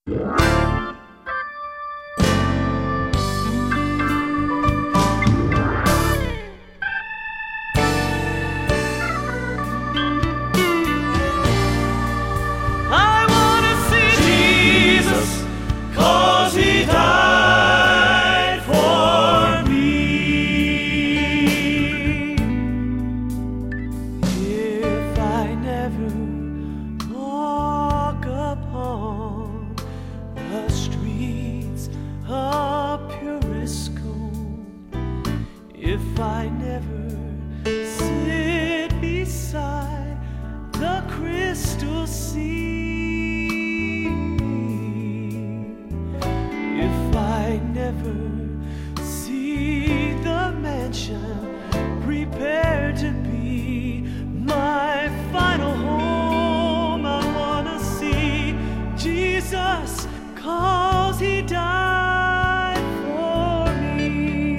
If I never sit beside the crystal sea, if I never see the mansion prepared to be my final home, I wanna see Jesus, 'cause he died for me.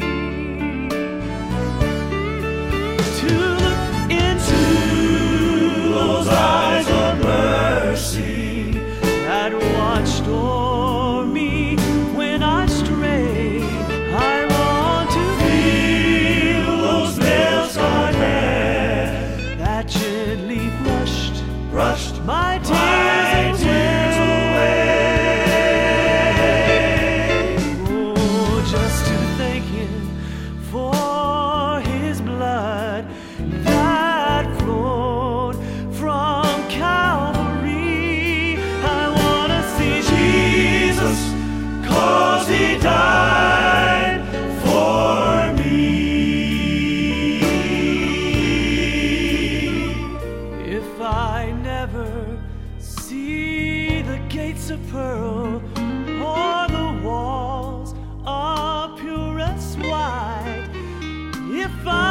To look into those eyes of mercy that watched o'er me when I strayed, I want to feel those nails on there that gently brushed my tears away. Oh, just to thank him for his blood that flowed from Calvary. I wanna see Jesus, 'cause he died for me. If I never see the gates of pearl or the walls of purest white, if I